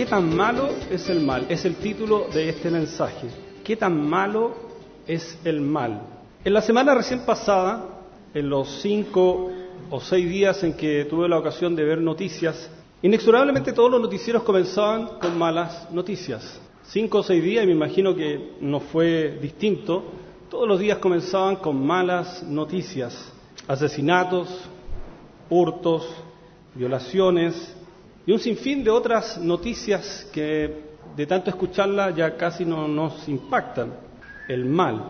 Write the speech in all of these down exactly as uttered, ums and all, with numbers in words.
tan malo es el mal? Es el título de este mensaje. ¿Qué tan malo es el mal? En la semana recién pasada, en los cinco o seis días en que tuve la ocasión de ver noticias, inexorablemente todos los noticieros comenzaban con malas noticias. Cinco o seis días, y me imagino que no fue distinto, todos los días comenzaban con malas noticias. Asesinatos, hurtos, violaciones y un sinfín de otras noticias que de tanto escucharlas ya casi no nos impactan. El mal.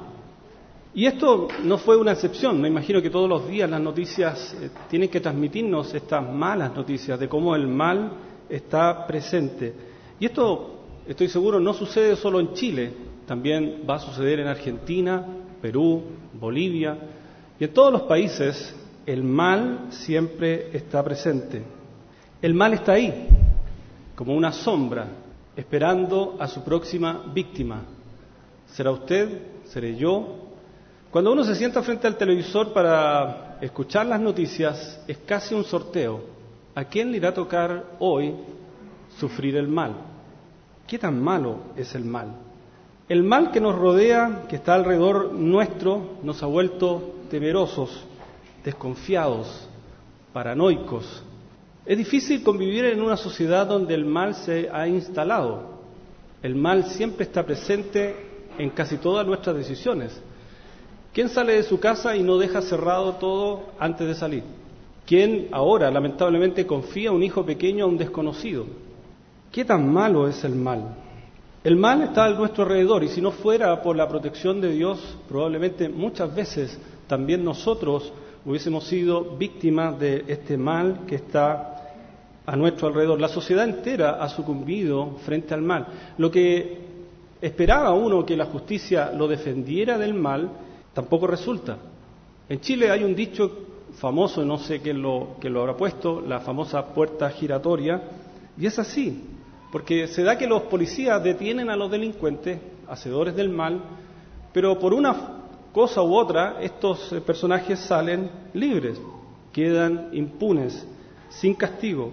Y esto no fue una excepción. Me imagino que todos los días las noticias eh, tienen que transmitirnos estas malas noticias de cómo el mal está presente. Y esto, estoy seguro, no sucede solo en Chile. También va a suceder en Argentina, Perú, Bolivia. Y en todos los países el mal siempre está presente. El mal está ahí, como una sombra, esperando a su próxima víctima. ¿Será usted? ¿Seré yo? Cuando uno se sienta frente al televisor para escuchar las noticias, es casi un sorteo. ¿A quién le irá a tocar hoy sufrir el mal? ¿Qué tan malo es el mal? El mal que nos rodea, que está alrededor nuestro, nos ha vuelto temerosos, desconfiados, paranoicos. Es difícil convivir en una sociedad donde el mal se ha instalado. El mal siempre está presente en casi todas nuestras decisiones. ¿Quién sale de su casa y no deja cerrado todo antes de salir? ¿Quién ahora, lamentablemente, confía un hijo pequeño a un desconocido? ¿Qué tan malo es el mal? El mal está a nuestro alrededor y si no fuera por la protección de Dios, probablemente muchas veces también nosotros hubiésemos sido víctimas de este mal que está a nuestro alrededor. La sociedad entera ha sucumbido frente al mal. Lo que esperaba uno que la justicia lo defendiera del mal, tampoco resulta. En Chile hay un dicho famoso, no sé quién lo, quién lo habrá puesto, la famosa puerta giratoria, y es así, porque se da que los policías detienen a los delincuentes, hacedores del mal, pero por una cosa u otra, estos personajes salen libres, quedan impunes, sin castigo.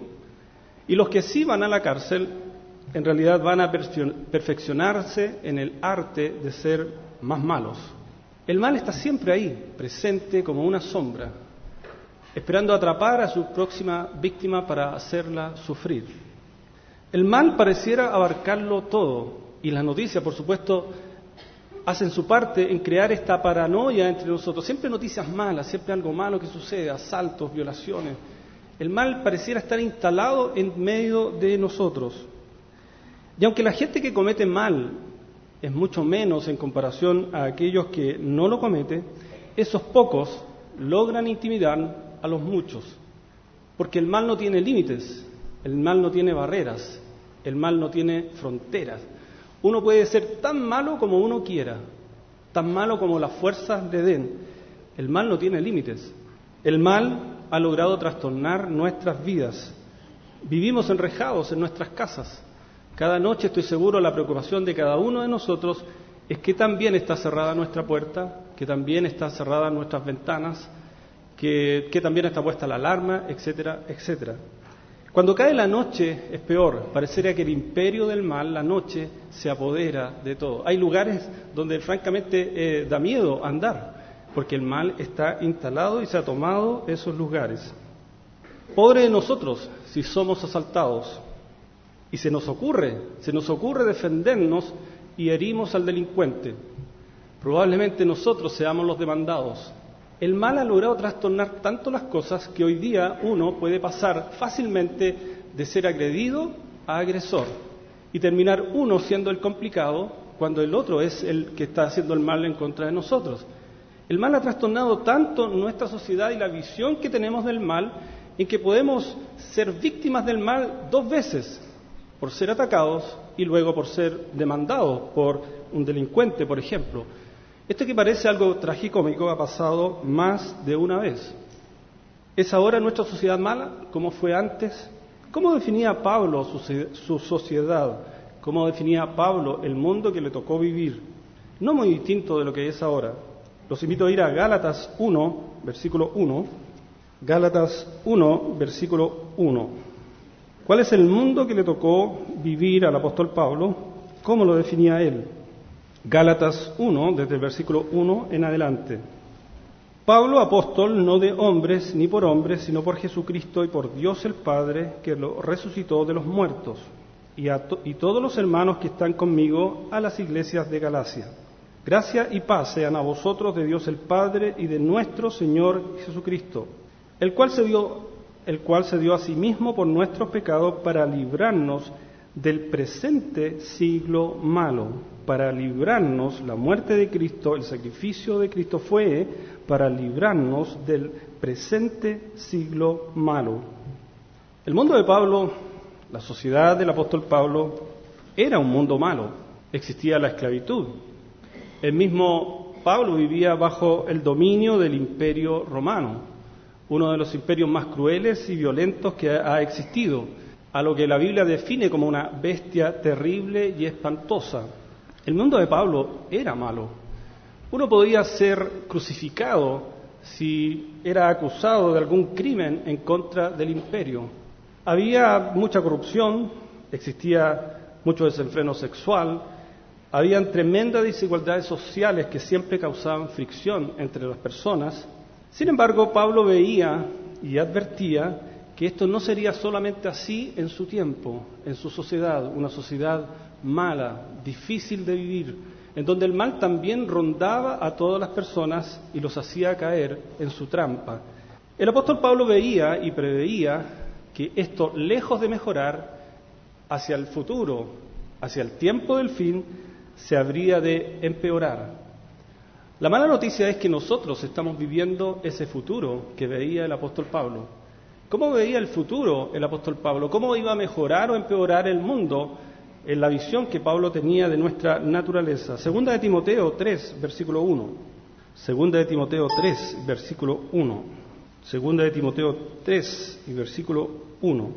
Y los que sí van a la cárcel, en realidad van a perfeccionarse en el arte de ser más malos. El mal está siempre ahí, presente como una sombra, esperando atrapar a su próxima víctima para hacerla sufrir. El mal pareciera abarcarlo todo, y las noticias, por supuesto, hacen su parte en crear esta paranoia entre nosotros. Siempre noticias malas, siempre algo malo que sucede, asaltos, violaciones. El mal pareciera estar instalado en medio de nosotros. Y aunque la gente que comete mal es mucho menos en comparación a aquellos que no lo cometen, esos pocos logran intimidar a los muchos. Porque el mal no tiene límites, el mal no tiene barreras, el mal no tiene fronteras. Uno puede ser tan malo como uno quiera, tan malo como las fuerzas le den. El mal no tiene límites. El mal ha logrado trastornar nuestras vidas. Vivimos enrejados en nuestras casas. Cada noche, estoy seguro, la preocupación de cada uno de nosotros es que también está cerrada nuestra puerta, que también está cerrada nuestras ventanas, que, que también está puesta la alarma, etcétera, etcétera. Cuando cae la noche es peor, parecería que el imperio del mal, la noche, se apodera de todo. Hay lugares donde francamente eh, da miedo andar, porque el mal está instalado y se ha tomado esos lugares. Pobre de nosotros si somos asaltados y se nos ocurre, se nos ocurre defendernos y herimos al delincuente. Probablemente nosotros seamos los demandados. El mal ha logrado trastornar tanto las cosas que hoy día uno puede pasar fácilmente de ser agredido a agresor y terminar uno siendo el complicado cuando el otro es el que está haciendo el mal en contra de nosotros. El mal ha trastornado tanto nuestra sociedad y la visión que tenemos del mal en que podemos ser víctimas del mal dos veces, por ser atacados y luego por ser demandados por un delincuente, por ejemplo. Esto que parece algo tragicómico ha pasado más de una vez. ¿Es ahora nuestra sociedad mala como fue antes? ¿Cómo definía Pablo su, su sociedad? ¿Cómo definía Pablo el mundo que le tocó vivir? No muy distinto de lo que es ahora. Los invito a ir a Gálatas uno, versículo uno. Gálatas uno, versículo uno. ¿Cuál es el mundo que le tocó vivir al apóstol Pablo? ¿Cómo lo definía él? Gálatas uno, desde el versículo uno en adelante. Pablo, apóstol, no de hombres ni por hombres, sino por Jesucristo y por Dios el Padre, que lo resucitó de los muertos, y, a to- y todos los hermanos que están conmigo a las iglesias de Galacia. Gracia y paz sean a vosotros de Dios el Padre y de nuestro Señor Jesucristo, el cual se dio, el cual se dio a sí mismo por nuestros pecados para librarnos del presente siglo malo, para librarnos, la muerte de Cristo, el sacrificio de Cristo fue para librarnos del presente siglo malo. El mundo de Pablo, la sociedad del apóstol Pablo, era un mundo malo. Existía la esclavitud. El mismo Pablo vivía bajo el dominio del Imperio Romano, uno de los imperios más crueles y violentos que ha existido, a lo que la Biblia define como una bestia terrible y espantosa. El mundo de Pablo era malo. Uno podía ser crucificado si era acusado de algún crimen en contra del imperio. Había mucha corrupción, existía mucho desenfreno sexual, habían tremendas desigualdades sociales que siempre causaban fricción entre las personas. Sin embargo, Pablo veía y advertía que esto no sería solamente así en su tiempo, en su sociedad, una sociedad mala, difícil de vivir, en donde el mal también rondaba a todas las personas y los hacía caer en su trampa. El apóstol Pablo veía y preveía que esto, lejos de mejorar, hacia el futuro, hacia el tiempo del fin, se habría de empeorar. La mala noticia es que nosotros estamos viviendo ese futuro que veía el apóstol Pablo. ¿Cómo veía el futuro el apóstol Pablo? ¿Cómo iba a mejorar o empeorar el mundo en la visión que Pablo tenía de nuestra naturaleza? Segunda de Timoteo tres, versículo uno. Segunda de Timoteo tres, versículo uno. Segunda de Timoteo tres y versículo uno.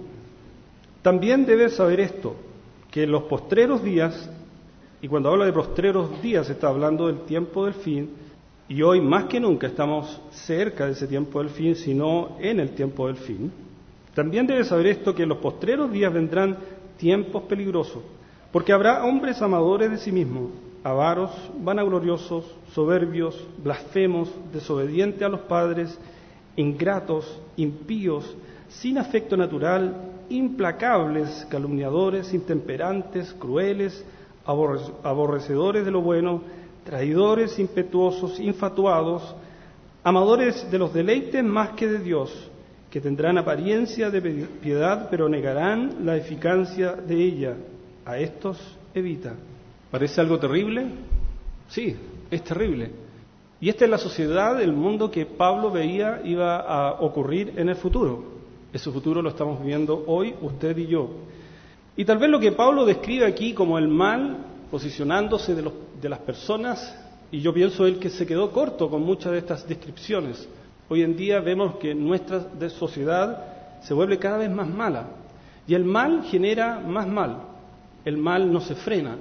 También debes saber esto, que en los postreros días, y cuando habla de postreros días está hablando del tiempo del fin, y hoy más que nunca estamos cerca de ese tiempo del fin, sino en el tiempo del fin. También debes saber esto, que en los postreros días vendrán tiempos peligrosos, porque habrá hombres amadores de sí mismos, avaros, vanagloriosos, soberbios, blasfemos, desobedientes a los padres, ingratos, impíos, sin afecto natural, implacables, calumniadores, intemperantes, crueles, aborrecedores de lo bueno, traidores, impetuosos, infatuados, amadores de los deleites más que de Dios, que tendrán apariencia de piedad, pero negarán la eficacia de ella. A estos evita. ¿Parece algo terrible? Sí, es terrible. Y esta es la sociedad, el mundo que Pablo veía iba a ocurrir en el futuro. Ese futuro lo estamos viviendo hoy, usted y yo. Y tal vez lo que Pablo describe aquí como el mal, posicionándose de, los, de las personas, y yo pienso él que se quedó corto con muchas de estas descripciones. Hoy en día vemos que nuestra sociedad se vuelve cada vez más mala, y el mal genera más mal. El mal no se frena.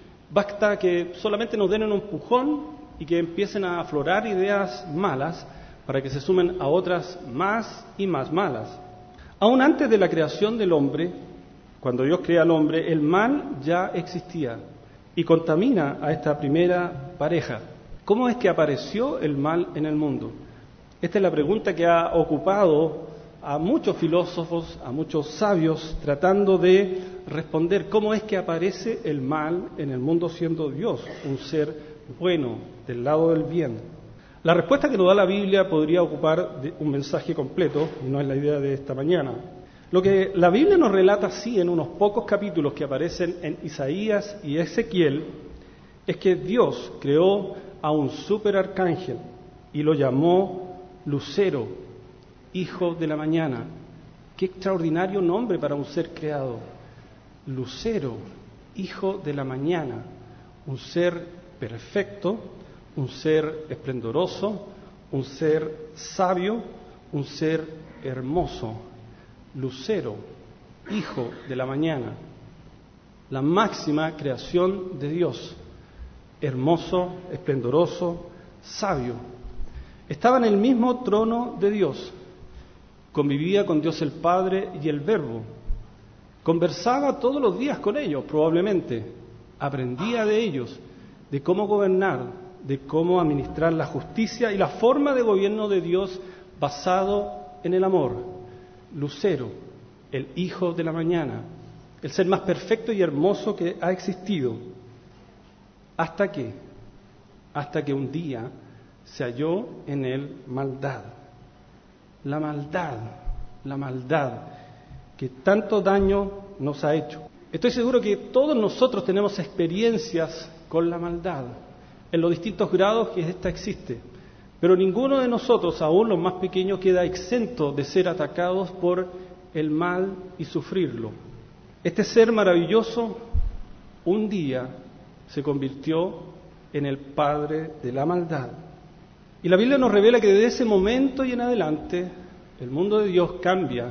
Basta que solamente nos den un empujón y que empiecen a aflorar ideas malas para que se sumen a otras más y más malas. Aún antes de la creación del hombre, cuando Dios crea al hombre, el mal ya existía y contamina a esta primera pareja. ¿Cómo es que apareció el mal en el mundo? Esta es la pregunta que ha ocupado a muchos filósofos, a muchos sabios, tratando de responder cómo es que aparece el mal en el mundo siendo Dios, un ser bueno, del lado del bien. La respuesta que nos da la Biblia podría ocupar un mensaje completo, y no es la idea de esta mañana. Lo que la Biblia nos relata así en unos pocos capítulos que aparecen en Isaías y Ezequiel, es que Dios creó a un superarcángel y lo llamó Lucero, hijo de la mañana. Qué extraordinario nombre para un ser creado. Lucero, hijo de la mañana, un ser perfecto, un ser esplendoroso, un ser sabio, un ser hermoso. Lucero, hijo de la mañana, la máxima creación de Dios, hermoso, esplendoroso, sabio. Estaba en el mismo trono de Dios, convivía con Dios el Padre y el Verbo. Conversaba todos los días con ellos, probablemente. Aprendía de ellos, de cómo gobernar, de cómo administrar la justicia y la forma de gobierno de Dios basado en el amor. Lucero, el hijo de la mañana, el ser más perfecto y hermoso que ha existido. ¿Hasta qué? Hasta que un día se halló en él maldad. La maldad, la maldad que tanto daño nos ha hecho. Estoy seguro que todos nosotros tenemos experiencias con la maldad, en los distintos grados que ésta existe. Pero ninguno de nosotros, aún los más pequeños, queda exento de ser atacados por el mal y sufrirlo. Este ser maravilloso, un día se convirtió en el padre de la maldad. Y la Biblia nos revela que desde ese momento y en adelante, el mundo de Dios cambia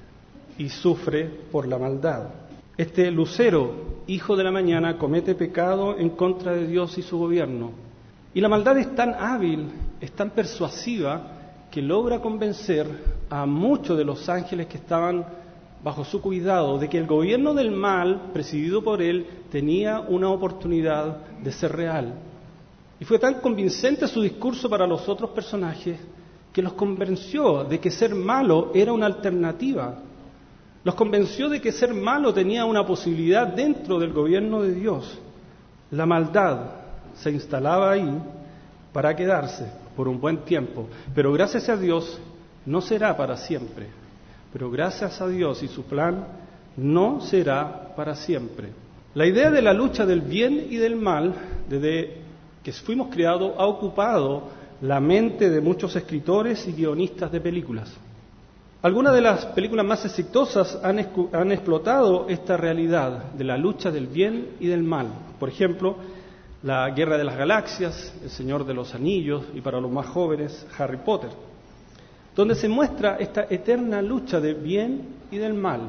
y sufre por la maldad. Este lucero, hijo de la mañana, comete pecado en contra de Dios y su gobierno. Y la maldad es tan hábil, es tan persuasiva, que logra convencer a muchos de los ángeles que estaban bajo su cuidado de que el gobierno del mal, presidido por él, tenía una oportunidad de ser real. Y fue tan convincente su discurso para los otros personajes que los convenció de que ser malo era una alternativa. Los convenció de que ser malo tenía una posibilidad dentro del gobierno de Dios. La maldad se instalaba ahí para quedarse por un buen tiempo, pero gracias a Dios no será para siempre. Pero gracias a Dios y su plan no será para siempre. La idea de la lucha del bien y del mal, desde que fuimos creados, ha ocupado la mente de muchos escritores y guionistas de películas. Algunas de las películas más exitosas han, escu- han explotado esta realidad de la lucha del bien y del mal. Por ejemplo, La Guerra de las Galaxias, El Señor de los Anillos y para los más jóvenes, Harry Potter, donde se muestra esta eterna lucha del bien y del mal.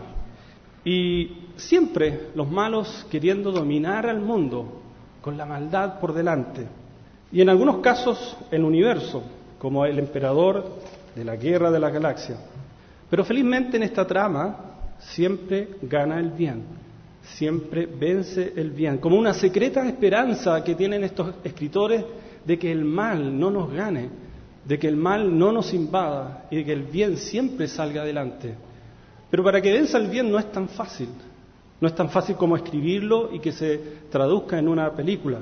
Y siempre los malos queriendo dominar al mundo con la maldad por delante. Y en algunos casos el universo, como el emperador de la Guerra de la Galaxia. Pero felizmente en esta trama siempre gana el bien, siempre vence el bien, como una secreta esperanza que tienen estos escritores de que el mal no nos gane, de que el mal no nos invada y de que el bien siempre salga adelante. Pero para que venza el bien no es tan fácil, no es tan fácil como escribirlo y que se traduzca en una película.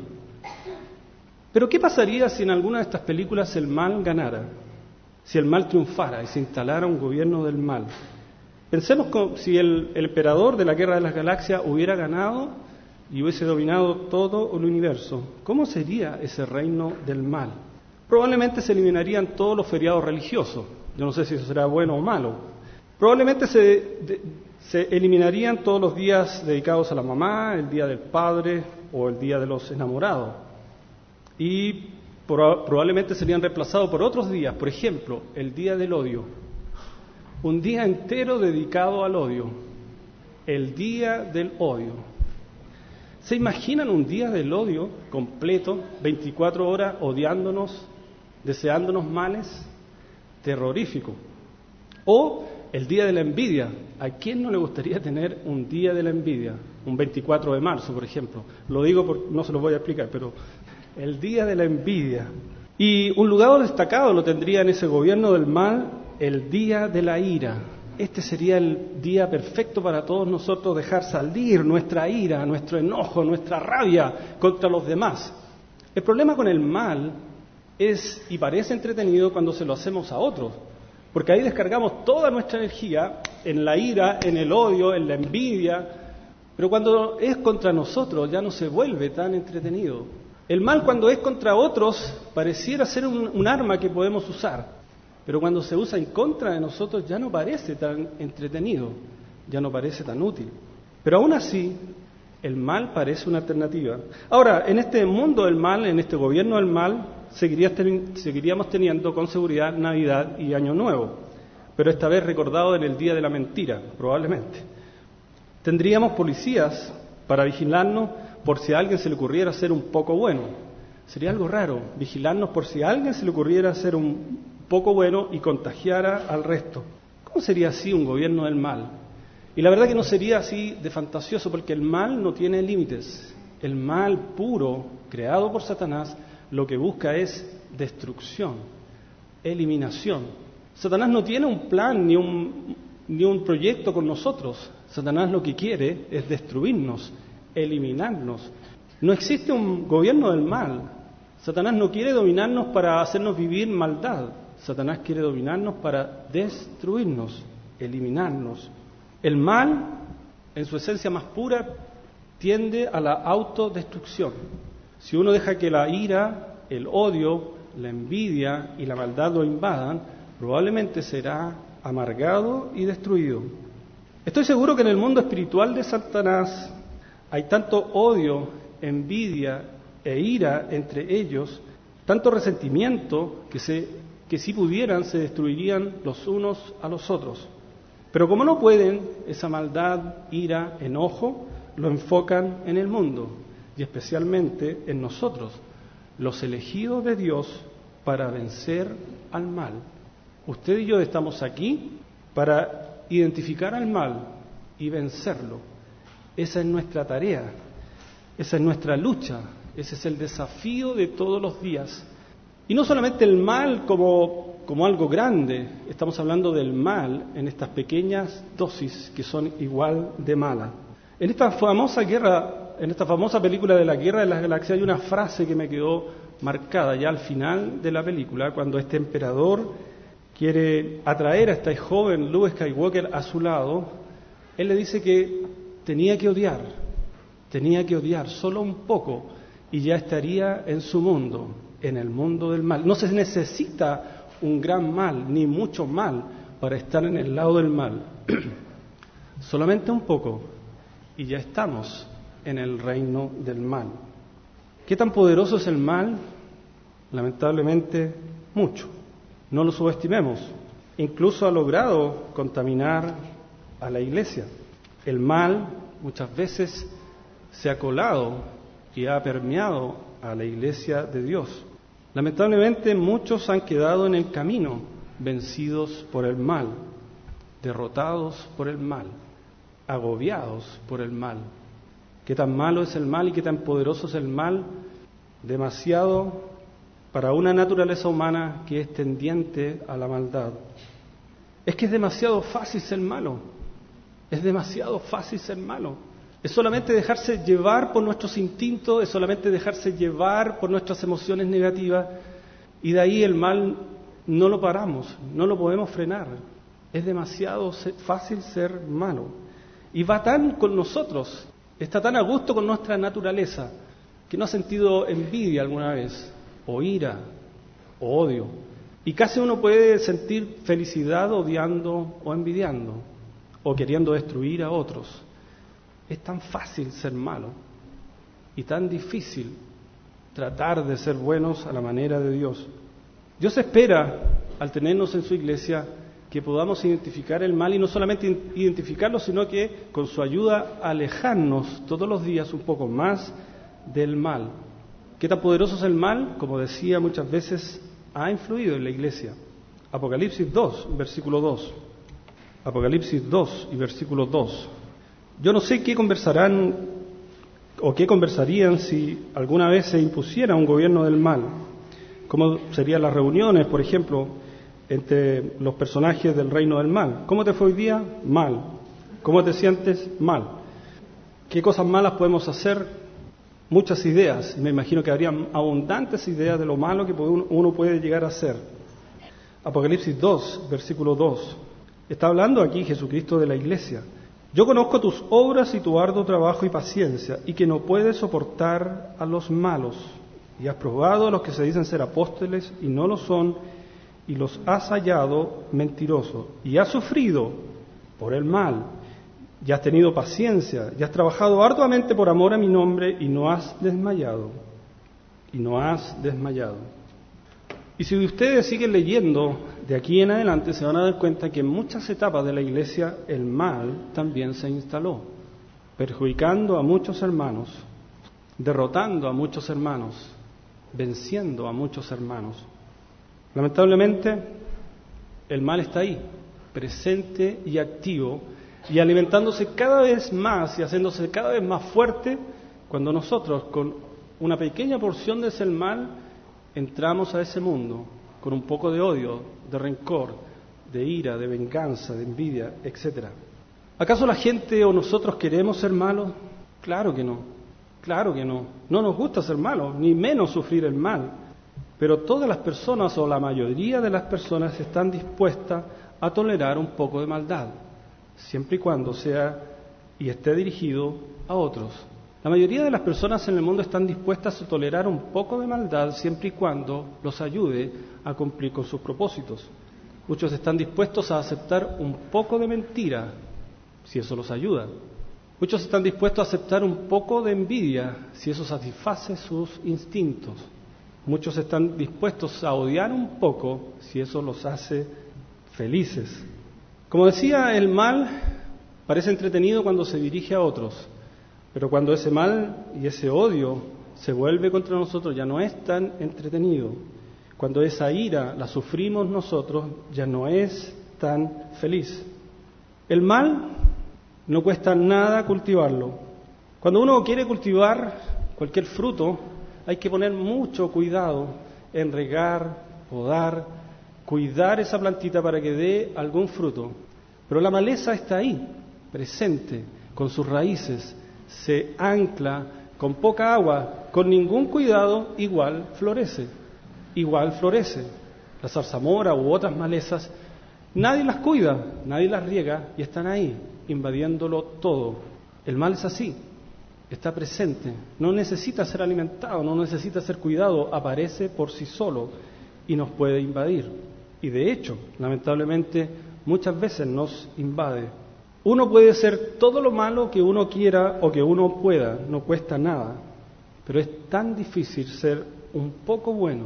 Pero ¿qué pasaría si en alguna de estas películas el mal ganara? Si el mal triunfara y se instalara un gobierno del mal. Pensemos como si el, el emperador de la Guerra de las Galaxias hubiera ganado y hubiese dominado todo el universo. ¿Cómo sería ese reino del mal? Probablemente se eliminarían todos los feriados religiosos. Yo no sé si eso será bueno o malo. Probablemente se, de, se eliminarían todos los días dedicados a la mamá, el día del padre o el día de los enamorados. Y probablemente serían reemplazados por otros días, por ejemplo, el día del odio, un día entero dedicado al odio, el día del odio. ¿Se imaginan un día del odio completo, veinticuatro horas odiándonos, deseándonos males? Terrorífico. O el día de la envidia. ¿A quién no le gustaría tener un día de la envidia? Un veinticuatro de marzo, por ejemplo. Lo digo porque no se lo voy a explicar, pero el día de la envidia. Y un lugar destacado lo tendría en ese gobierno del mal, el día de la ira. Este sería el día perfecto para todos nosotros dejar salir nuestra ira, nuestro enojo, nuestra rabia contra los demás. El problema con el mal es, y parece entretenido, cuando se lo hacemos a otros, porque ahí descargamos toda nuestra energía en la ira, en el odio, en la envidia, pero cuando es contra nosotros ya no se vuelve tan entretenido. El mal, cuando es contra otros, pareciera ser un, un arma que podemos usar, pero cuando se usa en contra de nosotros ya no parece tan entretenido, ya no parece tan útil. Pero aún así, el mal parece una alternativa. Ahora, en este mundo del mal, en este gobierno del mal, seguiría ten, seguiríamos teniendo con seguridad Navidad y Año Nuevo, pero esta vez recordado en el día de la mentira, probablemente. Tendríamos policías para vigilarnos por si a alguien se le ocurriera ser un poco bueno. Sería algo raro, vigilarnos por si a alguien se le ocurriera ser un poco bueno y contagiara al resto. ¿Cómo sería así un gobierno del mal? Y la verdad que no sería así de fantasioso, porque el mal no tiene límites. El mal puro, creado por Satanás, lo que busca es destrucción, eliminación. Satanás no tiene un plan ni un, ni un proyecto con nosotros. Satanás lo que quiere es destruirnos, eliminarnos. No existe un gobierno del mal. Satanás no quiere dominarnos para hacernos vivir maldad. Satanás quiere dominarnos para destruirnos, eliminarnos. El mal, en su esencia más pura, tiende a la autodestrucción. Si uno deja que la ira, el odio, la envidia y la maldad lo invadan, probablemente será amargado y destruido. Estoy seguro que en el mundo espiritual de Satanás hay tanto odio, envidia e ira entre ellos, tanto resentimiento que, se, que si pudieran se destruirían los unos a los otros. Pero como no pueden, esa maldad, ira, enojo, lo enfocan en el mundo y especialmente en nosotros, los elegidos de Dios para vencer al mal. Usted y yo estamos aquí para identificar al mal y vencerlo. Esa es nuestra tarea, esa es nuestra lucha, ese es el desafío de todos los días. Y no solamente el mal como, como algo grande, estamos hablando del mal en estas pequeñas dosis que son igual de malas. En esta famosa guerra, en esta famosa película de la Guerra de las Galaxias hay una frase que me quedó marcada ya al final de la película, cuando este emperador quiere atraer a este joven Luke Skywalker a su lado. Él le dice que tenía que odiar, tenía que odiar solo un poco y ya estaría en su mundo, en el mundo del mal. No se necesita un gran mal, ni mucho mal, para estar en el lado del mal. Solamente un poco y ya estamos en el reino del mal. ¿Qué tan poderoso es el mal? Lamentablemente, mucho. No lo subestimemos. Incluso ha logrado contaminar a la iglesia. El mal muchas veces se ha colado y ha permeado a la iglesia de Dios. Lamentablemente, muchos han quedado en el camino, vencidos por el mal, derrotados por el mal, agobiados por el mal. ¿Qué tan malo es el mal y qué tan poderoso es el mal? Demasiado para una naturaleza humana que es tendiente a la maldad. Es que es demasiado fácil ser malo. Es demasiado fácil ser malo. Es solamente dejarse llevar por nuestros instintos, es solamente dejarse llevar por nuestras emociones negativas, y de ahí el mal no lo paramos, no lo podemos frenar. Es demasiado fácil ser malo. Y va tan con nosotros, está tan a gusto con nuestra naturaleza, que no ha sentido envidia alguna vez, o ira, o odio. Y casi uno puede sentir felicidad odiando o envidiando, o queriendo destruir a otros. Es tan fácil ser malo y tan difícil tratar de ser buenos a la manera de Dios. Dios espera, al tenernos en su iglesia, que podamos identificar el mal y no solamente identificarlo, sino que con su ayuda alejarnos todos los días un poco más del mal. ¿Qué tan poderoso es el mal? Como decía muchas veces, ha influido en la iglesia. Apocalipsis dos, versículo dos. Apocalipsis dos y versículo dos. Yo no sé qué conversarán o qué conversarían si alguna vez se impusiera un gobierno del mal. ¿Cómo serían las reuniones, por ejemplo, entre los personajes del reino del mal? ¿Cómo te fue hoy día? Mal. ¿Cómo te sientes? Mal. ¿Qué cosas malas podemos hacer? Muchas ideas. Me imagino que habría abundantes ideas de lo malo que uno puede llegar a hacer. Apocalipsis dos, versículo dos. Está hablando aquí Jesucristo de la iglesia. Yo conozco tus obras y tu arduo trabajo y paciencia, y que no puedes soportar a los malos. Y has probado a los que se dicen ser apóstoles y no lo son, y los has hallado mentirosos. Y has sufrido por el mal, y has tenido paciencia, y has trabajado arduamente por amor a mi nombre, y no has desmayado. Y no has desmayado. Y si ustedes siguen leyendo de aquí en adelante, se van a dar cuenta que en muchas etapas de la iglesia el mal también se instaló, perjudicando a muchos hermanos, derrotando a muchos hermanos, venciendo a muchos hermanos. Lamentablemente, el mal está ahí, presente y activo, y alimentándose cada vez más y haciéndose cada vez más fuerte cuando nosotros, con una pequeña porción de ese mal, entramos a ese mundo con un poco de odio, de rencor, de ira, de venganza, de envidia, etcétera. ¿Acaso la gente o nosotros queremos ser malos? Claro que no, claro que no. No nos gusta ser malos, ni menos sufrir el mal. Pero todas las personas, o la mayoría de las personas, están dispuestas a tolerar un poco de maldad, siempre y cuando sea y esté dirigido a otros. La mayoría de las personas en el mundo están dispuestas a tolerar un poco de maldad siempre y cuando los ayude a cumplir con sus propósitos. Muchos están dispuestos a aceptar un poco de mentira si eso los ayuda. Muchos están dispuestos a aceptar un poco de envidia si eso satisface sus instintos. Muchos están dispuestos a odiar un poco si eso los hace felices. Como decía, el mal parece entretenido cuando se dirige a otros, pero cuando ese mal y ese odio se vuelve contra nosotros ya no es tan entretenido. Cuando esa ira la sufrimos nosotros ya no es tan feliz. El mal no cuesta nada cultivarlo. Cuando uno quiere cultivar cualquier fruto, hay que poner mucho cuidado en regar, podar, cuidar esa plantita para que dé algún fruto. Pero la maleza está ahí, presente, con sus raíces, se ancla con poca agua, con ningún cuidado, igual florece, igual florece. La zarzamora u otras malezas, nadie las cuida, nadie las riega y están ahí, invadiéndolo todo. El mal es así, está presente, no necesita ser alimentado, no necesita ser cuidado, aparece por sí solo y nos puede invadir. Y de hecho, lamentablemente, muchas veces nos invade. Uno puede ser todo lo malo que uno quiera o que uno pueda, no cuesta nada, pero es tan difícil ser un poco bueno,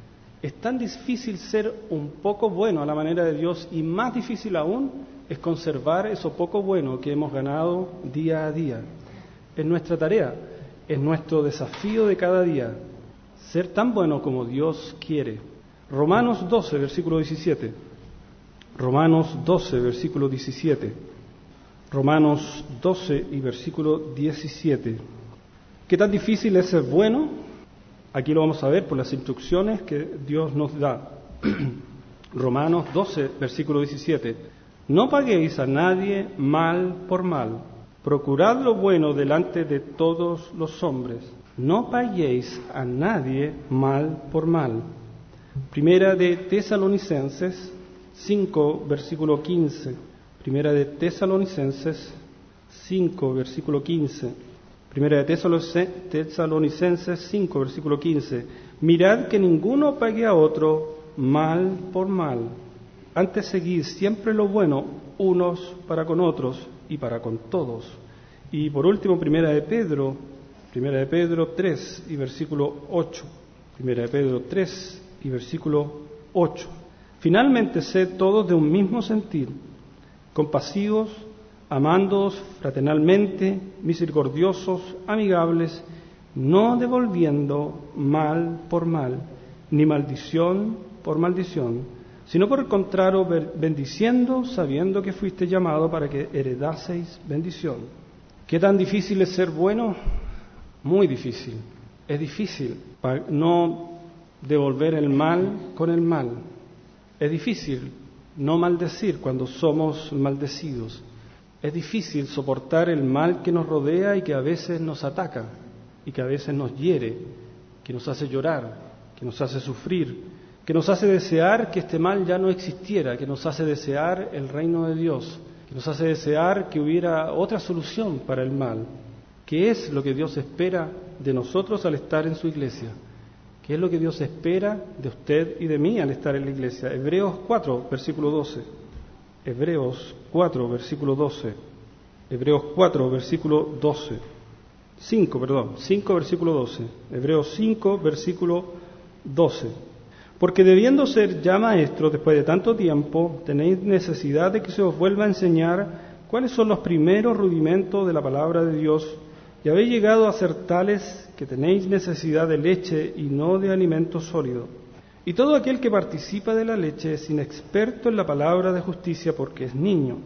es tan difícil ser un poco bueno a la manera de Dios, y más difícil aún es conservar eso poco bueno que hemos ganado día a día. Es nuestra tarea, es nuestro desafío de cada día, ser tan bueno como Dios quiere. Romanos doce, versículo diecisiete. Romanos doce, versículo diecisiete. Romanos doce y versículo diecisiete. ¿Qué tan difícil es ser bueno? Aquí lo vamos a ver por las instrucciones que Dios nos da. Romanos doce, versículo diecisiete. No paguéis a nadie mal por mal. Procurad lo bueno delante de todos los hombres. No paguéis a nadie mal por mal. Primera de Tesalonicenses cinco, versículo quince. Primera de Tesalonicenses cinco, versículo quince. Primera de Tesalonicenses cinco, versículo quince. Mirad que ninguno pague a otro mal por mal. Antes seguid siempre lo bueno unos para con otros y para con todos. Y por último, Primera de Pedro, Primera de Pedro tres y versículo ocho. Primera de Pedro tres y versículo ocho. Finalmente, sed todos de un mismo sentir, compasivos, amándoos fraternalmente, misericordiosos, amigables, no devolviendo mal por mal, ni maldición por maldición, sino por el contrario, bendiciendo, sabiendo que fuiste llamado para que heredaseis bendición. ¿Qué tan difícil es ser bueno? Muy difícil. Es difícil no devolver el mal con el mal. Es difícil no maldecir cuando somos maldecidos. Es difícil soportar el mal que nos rodea y que a veces nos ataca, y que a veces nos hiere, que nos hace llorar, que nos hace sufrir, que nos hace desear que este mal ya no existiera, que nos hace desear el reino de Dios, que nos hace desear que hubiera otra solución para el mal. ¿Qué es lo que Dios espera de nosotros al estar en su iglesia? ¿Qué es lo que Dios espera de usted y de mí al estar en la iglesia? Hebreos cuatro, versículo doce. Hebreos cuatro, versículo doce. Hebreos cuatro, versículo doce. cinco, perdón, cinco, versículo doce. Hebreos cinco, versículo doce. Porque debiendo ser ya maestros después de tanto tiempo, tenéis necesidad de que se os vuelva a enseñar cuáles son los primeros rudimentos de la palabra de Dios, y habéis llegado a ser tales que tenéis necesidad de leche y no de alimento sólido. Y todo aquel que participa de la leche es inexperto en la palabra de justicia porque es niño.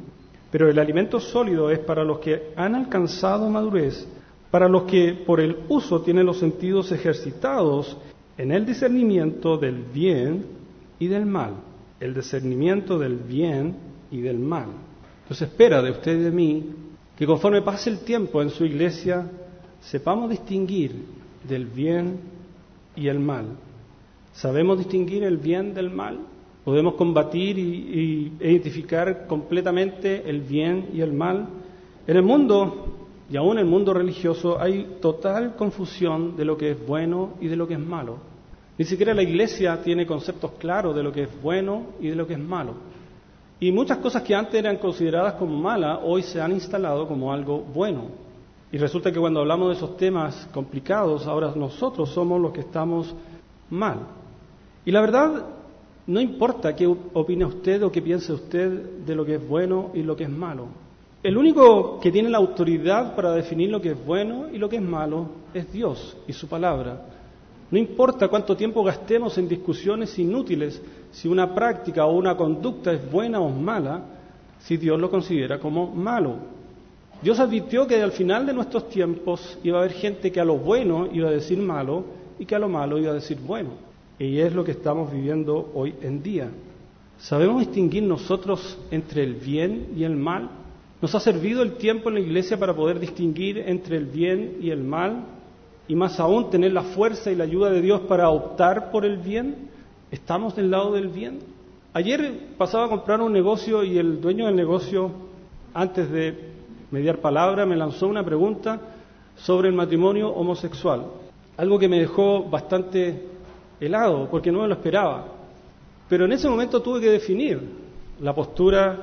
Pero el alimento sólido es para los que han alcanzado madurez, para los que por el uso tienen los sentidos ejercitados en el discernimiento del bien y del mal. El discernimiento del bien y del mal. Entonces espera de usted y de mí que conforme pase el tiempo en su iglesia sepamos distinguir del bien y el mal. ¿Sabemos distinguir el bien del mal? ¿Podemos combatir y, y identificar completamente el bien y el mal? En el mundo, y aún en el mundo religioso, hay total confusión de lo que es bueno y de lo que es malo. Ni siquiera la iglesia tiene conceptos claros de lo que es bueno y de lo que es malo. Y muchas cosas que antes eran consideradas como malas, hoy se han instalado como algo bueno. Y resulta que cuando hablamos de esos temas complicados, ahora nosotros somos los que estamos mal. Y la verdad, no importa qué opine usted o qué piense usted de lo que es bueno y lo que es malo. El único que tiene la autoridad para definir lo que es bueno y lo que es malo es Dios y su palabra. No importa cuánto tiempo gastemos en discusiones inútiles, si una práctica o una conducta es buena o mala, si Dios lo considera como malo. Dios advirtió que al final de nuestros tiempos iba a haber gente que a lo bueno iba a decir malo y que a lo malo iba a decir bueno. Y es lo que estamos viviendo hoy en día. ¿Sabemos distinguir nosotros entre el bien y el mal? ¿Nos ha servido el tiempo en la iglesia para poder distinguir entre el bien y el mal? Y más aún, tener la fuerza y la ayuda de Dios para optar por el bien. ¿Estamos del lado del bien? Ayer pasaba a comprar un negocio y el dueño del negocio, antes de mediar palabra, me lanzó una pregunta sobre el matrimonio homosexual. Algo que me dejó bastante helado, porque no me lo esperaba. Pero en ese momento tuve que definir la postura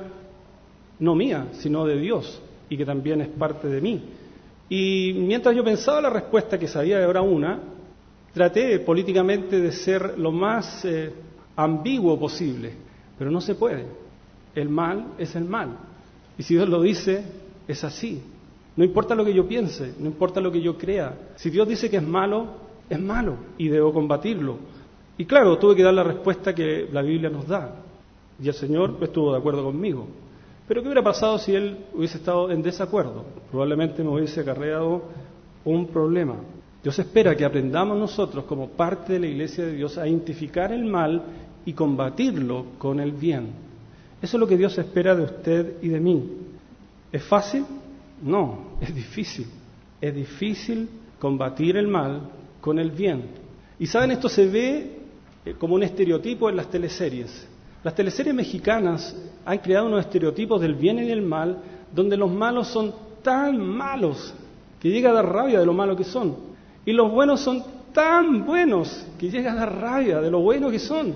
no mía, sino de Dios, y que también es parte de mí. Y mientras yo pensaba la respuesta, que sabía que era una, traté políticamente de ser lo más eh, ambiguo posible, pero no se puede. El mal es el mal, y si Dios lo dice, es así. No importa lo que yo piense, no importa lo que yo crea. Si Dios dice que es malo, es malo, y debo combatirlo. Y claro, tuve que dar la respuesta que la Biblia nos da, y el Señor estuvo de acuerdo conmigo. Pero ¿qué hubiera pasado si Él hubiese estado en desacuerdo? Probablemente me hubiese acarreado un problema. Dios espera que aprendamos nosotros, como parte de la iglesia de Dios, a identificar el mal y combatirlo con el bien. Eso es lo que Dios espera de usted y de mí. ¿Es fácil? No, es difícil. Es difícil combatir el mal con el bien. Y saben, esto se ve como un estereotipo en las teleseries. Las teleseries mexicanas han creado unos estereotipos del bien y del mal, donde los malos son tan malos que llega a dar rabia de lo malos que son. Y los buenos son tan buenos que llega a dar rabia de lo buenos que son.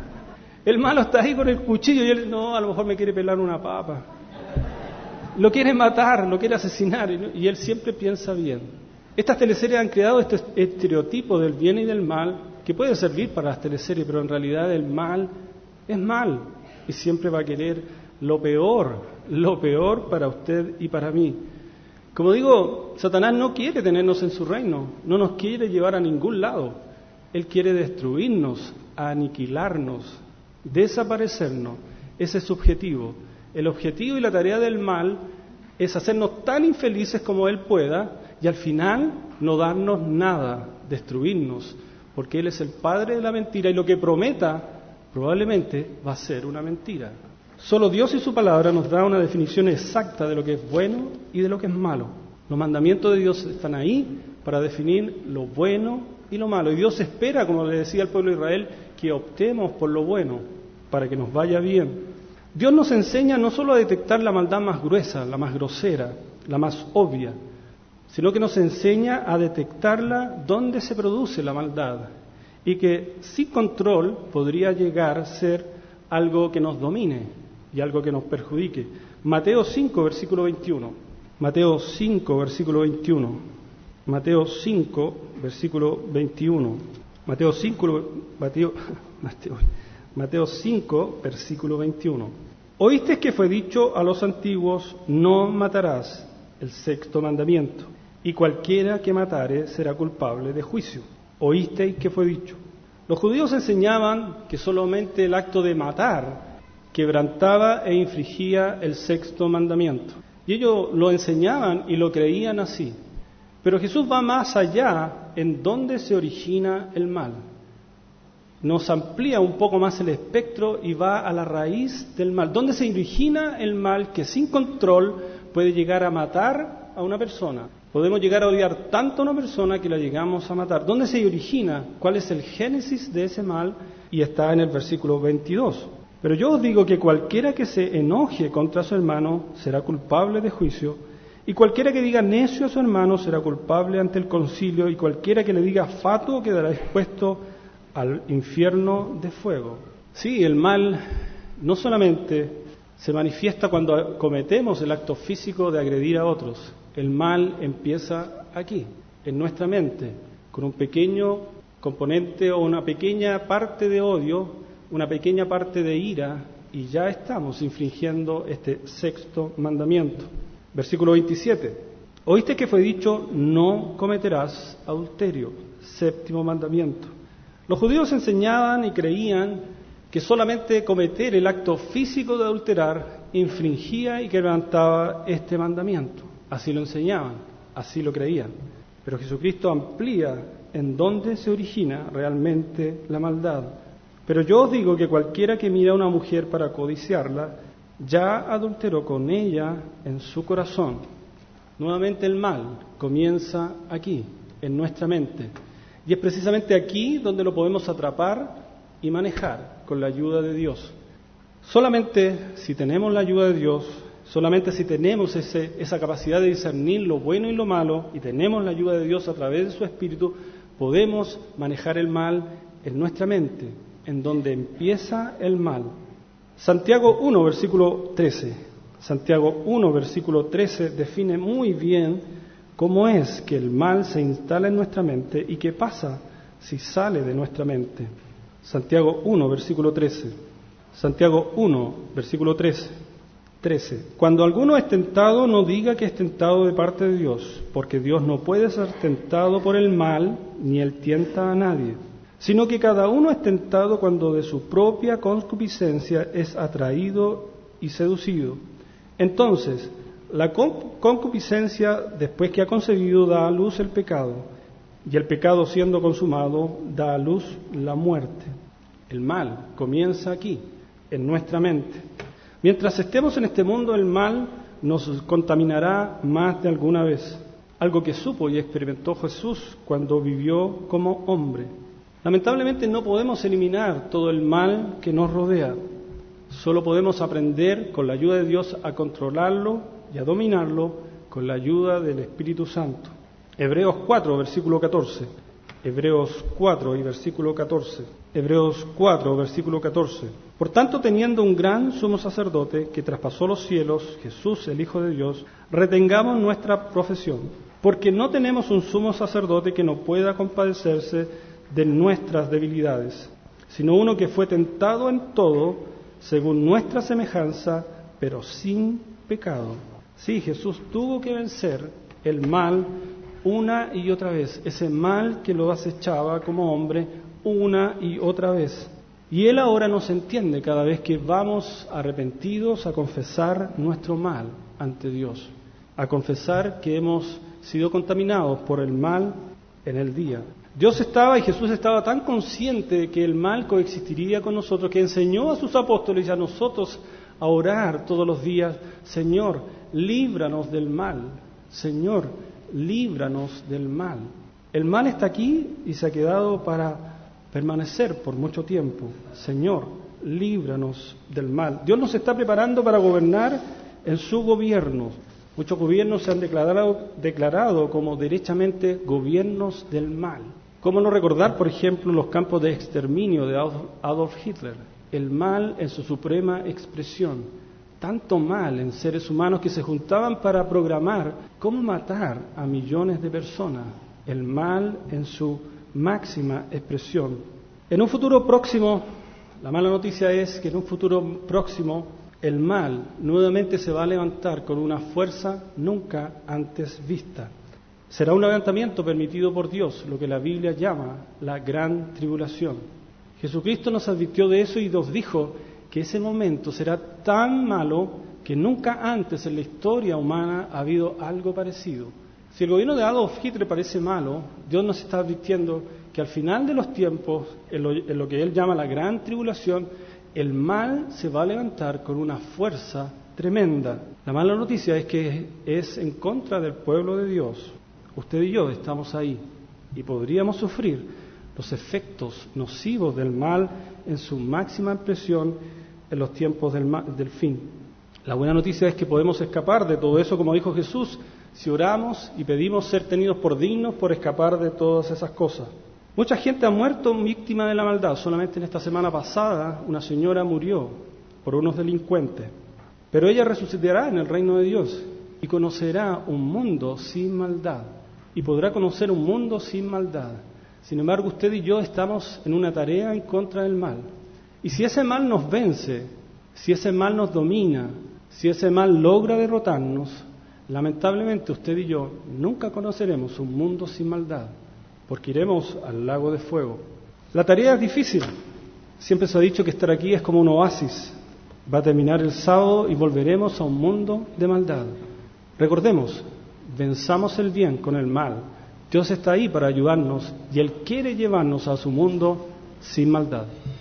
El malo está ahí con el cuchillo y él, no, a lo mejor me quiere pelar una papa. Lo quiere matar, lo quiere asesinar, y él siempre piensa bien. Estas teleseries han creado este estereotipo del bien y del mal, que puede servir para las teleseries, pero en realidad el mal es mal, y siempre va a querer lo peor, lo peor para usted y para mí. Como digo, Satanás no quiere tenernos en su reino, no nos quiere llevar a ningún lado. Él quiere destruirnos, aniquilarnos, desaparecernos. Ese es su objetivo. El objetivo y la tarea del mal es hacernos tan infelices como Él pueda y al final no darnos nada, destruirnos, porque Él es el padre de la mentira y lo que prometa probablemente va a ser una mentira. Solo Dios y su palabra nos da una definición exacta de lo que es bueno y de lo que es malo. Los mandamientos de Dios están ahí para definir lo bueno y lo malo. Y Dios espera, como le decía al pueblo de Israel, que optemos por lo bueno para que nos vaya bien. Dios nos enseña no solo a detectar la maldad más gruesa, la más grosera, la más obvia, sino que nos enseña a detectarla donde se produce la maldad y que sin control podría llegar a ser algo que nos domine y algo que nos perjudique. Mateo cinco, versículo veintiuno. Mateo cinco, versículo veintiuno. Mateo cinco, versículo veintiuno. Mateo cinco, Mateo, Mateo, Mateo cinco, versículo veintiuno. Oísteis que fue dicho a los antiguos, no matarás, el sexto mandamiento, y cualquiera que matare será culpable de juicio. Oísteis que fue dicho. Los judíos enseñaban que solamente el acto de matar, quebrantaba e infringía el sexto mandamiento. Y ellos lo enseñaban y lo creían así. Pero Jesús va más allá en dónde se origina el mal. Nos amplía un poco más el espectro y va a la raíz del mal. ¿Dónde se origina el mal que sin control puede llegar a matar a una persona? Podemos llegar a odiar tanto a una persona que la llegamos a matar. ¿Dónde se origina? ¿Cuál es el génesis de ese mal? Y está en el versículo veintidós. Pero yo os digo que cualquiera que se enoje contra su hermano será culpable de juicio, y cualquiera que diga necio a su hermano será culpable ante el concilio, y cualquiera que le diga fatuo quedará expuesto al infierno de fuego. Sí, el mal no solamente se manifiesta cuando cometemos el acto físico de agredir a otros. El mal empieza aquí, en nuestra mente, con un pequeño componente o una pequeña parte de odio, una pequeña parte de ira, y ya estamos infringiendo este sexto mandamiento. Versículo veintisiete. Oíste que fue dicho, no cometerás adulterio. Séptimo mandamiento. Los judíos enseñaban y creían que solamente cometer el acto físico de adulterar infringía y quebrantaba este mandamiento. Así lo enseñaban, así lo creían. Pero Jesucristo amplía en dónde se origina realmente la maldad. Pero yo os digo que cualquiera que mira a una mujer para codiciarla, ya adulteró con ella en su corazón. Nuevamente el mal comienza aquí, en nuestra mente. Y es precisamente aquí donde lo podemos atrapar y manejar con la ayuda de Dios. Solamente si tenemos la ayuda de Dios, solamente si tenemos ese, esa capacidad de discernir lo bueno y lo malo, y tenemos la ayuda de Dios a través de su Espíritu, podemos manejar el mal en nuestra mente, en donde empieza el mal. Santiago uno, versículo trece. Santiago uno, versículo trece define muy bien cómo es que el mal se instala en nuestra mente y qué pasa si sale de nuestra mente. Santiago uno, versículo trece. Santiago uno, versículo trece. trece. Cuando alguno es tentado, no diga que es tentado de parte de Dios, porque Dios no puede ser tentado por el mal, ni él tienta a nadie, sino que cada uno es tentado cuando de su propia concupiscencia es atraído y seducido. Entonces, la concupiscencia, después que ha concebido, da a luz el pecado, y el pecado, siendo consumado, da a luz la muerte. El mal comienza aquí, en nuestra mente. Mientras estemos en este mundo, el mal nos contaminará más de alguna vez, algo que supo y experimentó Jesús cuando vivió como hombre. Lamentablemente no podemos eliminar todo el mal que nos rodea, solo podemos aprender con la ayuda de Dios a controlarlo y a dominarlo con la ayuda del Espíritu Santo. Hebreos cuatro, versículo catorce. Hebreos cuatro y versículo catorce. Hebreos cuatro, versículo catorce. Por tanto, teniendo un gran sumo sacerdote que traspasó los cielos, Jesús, el Hijo de Dios, retengamos nuestra profesión, porque no tenemos un sumo sacerdote que no pueda compadecerse de nuestras debilidades, sino uno que fue tentado en todo, según nuestra semejanza, pero sin pecado. Sí, Jesús tuvo que vencer el mal una y otra vez, ese mal que lo acechaba como hombre una y otra vez. Y Él ahora nos entiende cada vez que vamos arrepentidos a confesar nuestro mal ante Dios, a confesar que hemos sido contaminados por el mal en el día. Dios estaba y Jesús estaba tan consciente de que el mal coexistiría con nosotros, que enseñó a sus apóstoles y a nosotros a orar todos los días: Señor, líbranos del mal, Señor, líbranos del mal. El mal está aquí y se ha quedado para permanecer por mucho tiempo. Señor, líbranos del mal. Dios nos está preparando para gobernar en su gobierno. Muchos gobiernos se han declarado, declarado como derechamente gobiernos del mal. ¿Cómo no recordar, por ejemplo, los campos de exterminio de Adolf Hitler? El mal en su suprema expresión. Tanto mal en seres humanos que se juntaban para programar cómo matar a millones de personas. El mal en su máxima expresión. En un futuro próximo, la mala noticia es que en un futuro próximo el mal nuevamente se va a levantar con una fuerza nunca antes vista. Será un levantamiento permitido por Dios, lo que la Biblia llama la gran tribulación. Jesucristo nos advirtió de eso y nos dijo: que ese momento será tan malo que nunca antes en la historia humana ha habido algo parecido. Si el gobierno de Adolf Hitler parece malo, Dios nos está advirtiendo que al final de los tiempos, en lo, en lo que Él llama la gran tribulación, el mal se va a levantar con una fuerza tremenda. La mala noticia es que es en contra del pueblo de Dios. Usted y yo estamos ahí y podríamos sufrir los efectos nocivos del mal en su máxima expresión en los tiempos del, ma- del fin. La buena noticia es que podemos escapar de todo eso, como dijo Jesús, si oramos y pedimos ser tenidos por dignos por escapar de todas esas cosas. Mucha gente ha muerto víctima de la maldad. Solamente en esta semana pasada una señora murió por unos delincuentes. Pero ella resucitará en el reino de Dios y conocerá un mundo sin maldad. Y podrá conocer un mundo sin maldad. Sin embargo, usted y yo estamos en una tarea en contra del mal. Y si ese mal nos vence, si ese mal nos domina, si ese mal logra derrotarnos, lamentablemente usted y yo nunca conoceremos un mundo sin maldad, porque iremos al lago de fuego. La tarea es difícil. Siempre se ha dicho que estar aquí es como un oasis. Va a terminar el sábado y volveremos a un mundo de maldad. Recordemos, venzamos el bien con el mal. Dios está ahí para ayudarnos y Él quiere llevarnos a su mundo sin maldad.